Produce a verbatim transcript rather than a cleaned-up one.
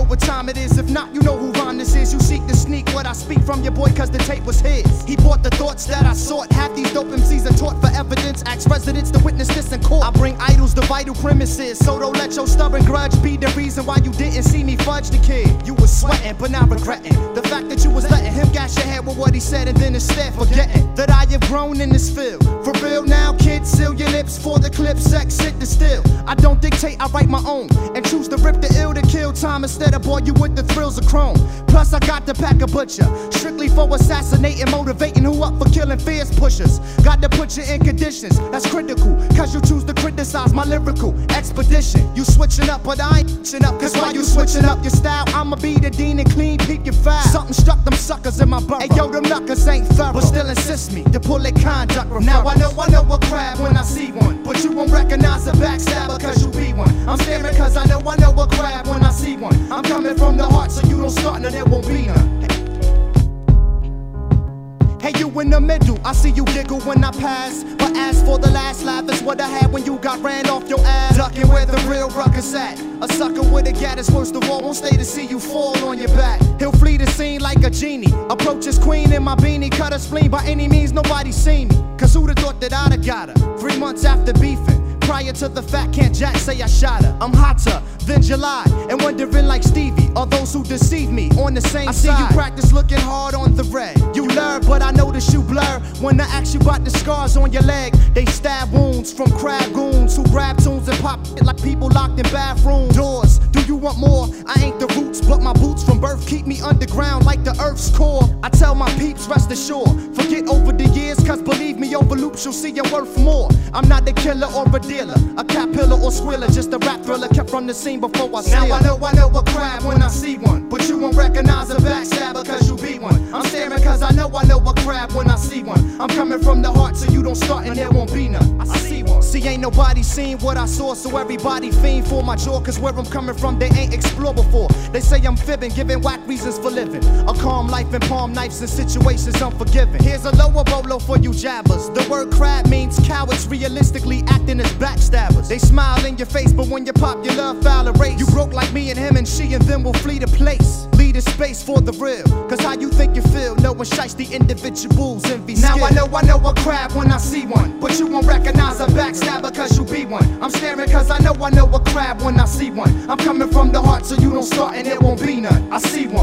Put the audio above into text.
what time it is. If not, you know who rhyme this is. You seek to sneak what I speak from your boy cause the tape was his. He bought the thoughts that I sought. Half these dope M Cs are taught for evidence. Ask residents to witness this in court. I bring idols to vital premises. So don't let your stubborn grudge be the reason why you didn't see me fudge the kid. You was sweating but not regretting the fact that you was letting him gas your head with what he said, and then instead forgetting that I have grown in this field. For real now, kids, seal your lips for the clip. Sex, sit the still. I don't dictate, I write my own and choose to rip the ill to kill time instead of bore you with the thrills of chrome. Plus I got to pack a butcher, strictly for assassinating, motivating who up for killing fierce pushers. Got to put you in conditions that's critical, cause you choose to criticize my lyrical expedition. You switching up, but I ain't switching up, cause while you switching up your style, I'ma be the dean and clean, peep your file. Something struck them suckers in my borough. Hey yo, them knuckers ain't thorough, but still insist me to pull it conduct referrals. Now I know, I know a crab when I see one, but you won't recognize a backstabber cause you be one. I'm staring cause I know, I know a crab when I see one. I'm coming from the heart so you don't start and there won't be none. Hey, you in the middle, I see you giggle when I pass. But as for the last laugh, it's what I had when you got ran off your ass. Ducking where the real ruckus at. A sucker with a gat is worst of all, won't stay to see you fall on your back. He'll flee the scene like a genie. Approach his queen in my beanie, cut her spleen by any means, nobody seen me. Cause who'da thought that I'd have got her? Three months after beefing. Prior to the fact, can't Jack say I shot her. I'm hotter than July, and wondering like Stevie, are those who deceive me on the same I side. I see you practice looking hard on the red. You learn, but I notice you blur when I ask you about the scars on your leg. They stab wounds from crab goons who grab tunes and pop it like people locked in bathroom doors. Do you want more? I ain't the roots, but my boots from birth keep me underground like the earth's core. I tell my peeps, rest assured, forget over the years, cause believe me, over loops you'll see you're worth more. I'm not a killer or a dealer, a cat pillar or squealer, just a rap thriller kept from the scene before I see. Now I know, I know a crab when I see one, but you won't recognize a backstabber cause you be one. I'm staring cause I know, I know a crab when I see one. I'm coming from the heart so you don't start and there won't be none. I see one. See, ain't nobody seen what I saw, so everybody fiend for my jaw, cause where I'm coming from they ain't explored before. They say I'm fibbing, giving whack reasons for living. A calm life and palm knives in situations unforgiving. Here's a lower bolo for you jabbers. The word crab means cowards realistically acting as backstabbers. They smile in your face, but when you pop your love foul erase. You broke like me and him, and she and them will flee the place. Leave a space for the real, cause how you think you feel, no one shites the individuals, envy skill. Now I know, I know a crab when I see one, but you won't recognize a backstabber cause you be one. I'm staring cause I know, I know a crab when I see one. I'm coming from the heart so you don't start and there won't be none. I see one.